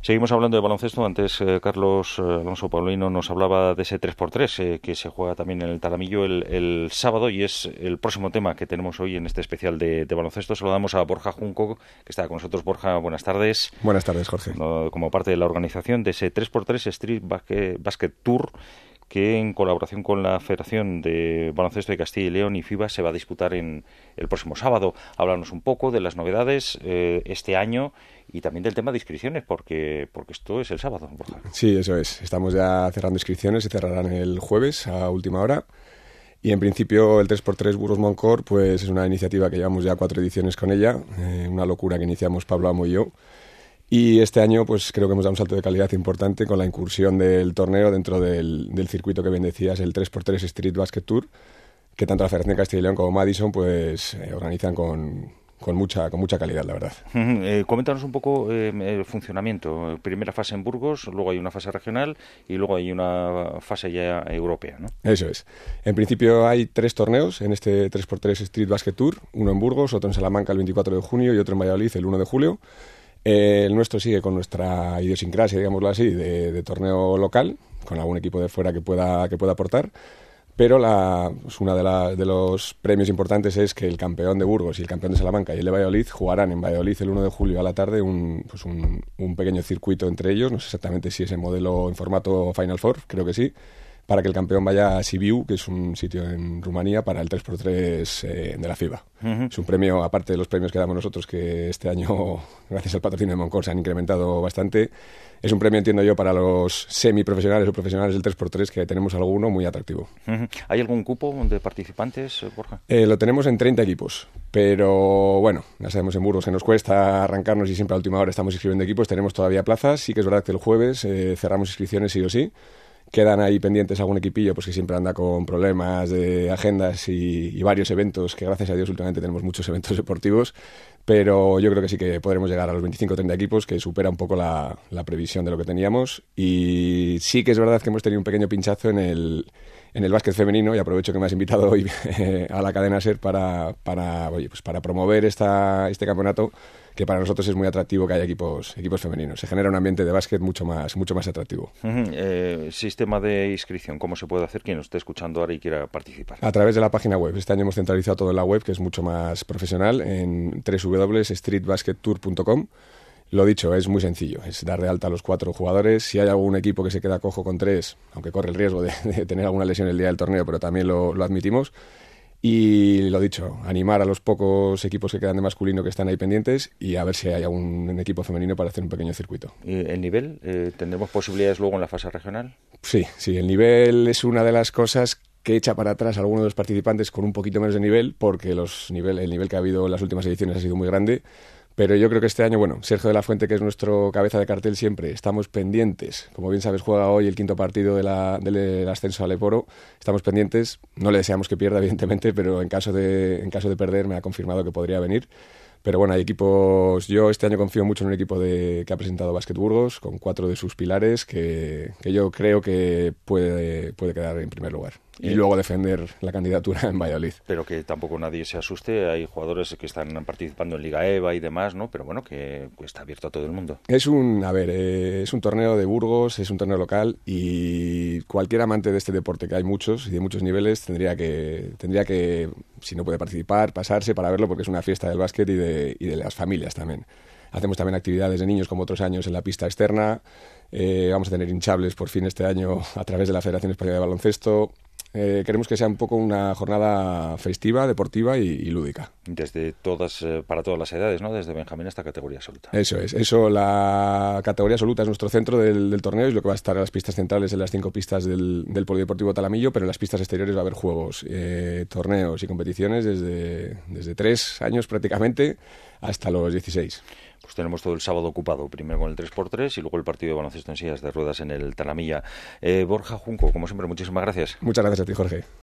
Seguimos hablando de baloncesto. Antes Carlos Alonso Paulino nos hablaba de ese 3x3 que se juega también en el Talamillo el sábado, y es el próximo tema que tenemos hoy en este especial de baloncesto. Saludamos a Borja Junco, que está con nosotros. Borja, buenas tardes. Buenas tardes, Jorge. Como parte de la organización de ese 3x3 Street Basket Tour, que en colaboración con la Federación de Baloncesto de Castilla y León y FIBA se va a disputar el próximo sábado. Háblanos un poco de las novedades este año y también del tema de inscripciones, porque esto es el sábado, Borja. Sí, eso es. Estamos ya cerrando inscripciones, se cerrarán el jueves a última hora. Y en principio el 3x3 Burgos Moncor pues es una iniciativa que llevamos ya 4 ediciones con ella, una locura que iniciamos Pablo Amo y yo. Y este año pues creo que hemos dado un salto de calidad importante con la incursión del torneo dentro del circuito que bien decías, el 3x3 Street Basket Tour, que tanto la Federación de Castilla y León como Madison pues organizan con mucha calidad, la verdad. Coméntanos un poco el funcionamiento. Primera fase en Burgos, luego hay una fase regional y luego hay una fase ya europea, ¿no? Eso es. En principio hay 3 torneos en este 3x3 Street Basket Tour, uno en Burgos, otro en Salamanca el 24 de junio y otro en Valladolid el 1 de julio. El nuestro sigue con nuestra idiosincrasia, digámoslo así, de torneo local, con algún equipo de fuera que pueda aportar, pero uno de los premios importantes es que el campeón de Burgos y el campeón de Salamanca y el de Valladolid jugarán en Valladolid el 1 de julio a la tarde un pequeño circuito entre ellos, no sé exactamente si es en modelo en formato Final Four, creo que sí, para que el campeón vaya a Sibiu, que es un sitio en Rumanía, para el 3x3 de la FIBA. Uh-huh. Es un premio, aparte de los premios que damos nosotros, que este año, gracias al patrocinio de Moncor, se han incrementado bastante. Es un premio, entiendo yo, para los semiprofesionales o profesionales del 3x3, que tenemos alguno muy atractivo. Uh-huh. ¿Hay algún cupo de participantes, Borja? Lo tenemos en 30 equipos, pero bueno, ya sabemos en Burgos que nos cuesta arrancarnos y siempre a última hora estamos inscribiendo equipos. Tenemos todavía plazas, sí que es verdad que el jueves cerramos inscripciones sí o sí. Quedan ahí pendientes algún equipillo pues que siempre anda con problemas de agendas y varios eventos, que gracias a Dios últimamente tenemos muchos eventos deportivos, pero yo creo que sí que podremos llegar a los 25 o 30 equipos, que supera un poco la previsión de lo que teníamos. Y sí que es verdad que hemos tenido un pequeño pinchazo en el básquet femenino, y aprovecho que me has invitado hoy a la cadena SER para promover este campeonato, que para nosotros es muy atractivo que haya equipos femeninos. Se genera un ambiente de básquet mucho más atractivo. Sistema de inscripción, ¿cómo se puede hacer quien nos esté escuchando ahora y quiera participar? A través de la página web. Este año hemos centralizado todo en la web, que es mucho más profesional, en www.streetbaskettour.com. Lo dicho, es muy sencillo, es dar de alta a los 4 jugadores. Si hay algún equipo que se queda cojo con 3, aunque corre el riesgo de tener alguna lesión el día del torneo, pero también lo admitimos. Y lo dicho, animar a los pocos equipos que quedan de masculino que están ahí pendientes y a ver si hay algún equipo femenino para hacer un pequeño circuito. ¿Y el nivel? ¿Tendremos posibilidades luego en la fase regional? Sí, el nivel es una de las cosas que echa para atrás a algunos de los participantes con un poquito menos de nivel, porque el nivel que ha habido en las últimas ediciones ha sido muy grande. Pero yo creo que este año, Sergio de la Fuente, que es nuestro cabeza de cartel siempre, estamos pendientes. Como bien sabes, juega hoy el 5º partido del ascenso al Leporo. Estamos pendientes. No le deseamos que pierda, evidentemente, pero en caso de perder me ha confirmado que podría venir. Pero bueno, hay equipos. Yo este año confío mucho en un equipo que ha presentado Básquet Burgos, con 4 de sus pilares, que yo creo que puede quedar en primer lugar. Y luego defender la candidatura en Valladolid. Pero que tampoco nadie se asuste. Hay jugadores que están participando en Liga EVA y demás, ¿no? Pero bueno, que está abierto a todo el mundo. Es un torneo de Burgos, es un torneo local, y cualquier amante de este deporte, que hay muchos y de muchos niveles, tendría que, si no puede participar, pasarse para verlo, porque es una fiesta del básquet y de las familias también. Hacemos también actividades de niños como otros años en la pista externa. Vamos a tener hinchables por fin este año a través de la Federación Española de Baloncesto. Queremos que sea un poco una jornada festiva, deportiva y lúdica. Para todas las edades, ¿no? Desde Benjamín hasta categoría absoluta. Eso es. La categoría absoluta es nuestro centro del torneo, y lo que va a estar en las pistas centrales, en las 5 pistas del Polideportivo Talamillo, pero en las pistas exteriores va a haber juegos, torneos y competiciones desde 3 años prácticamente hasta los 16. Pues tenemos todo el sábado ocupado, primero con el 3x3 y luego el partido de baloncesto en sillas de ruedas en el Talamilla. Borja Junco, como siempre, muchísimas gracias. Muchas gracias a ti, Jorge.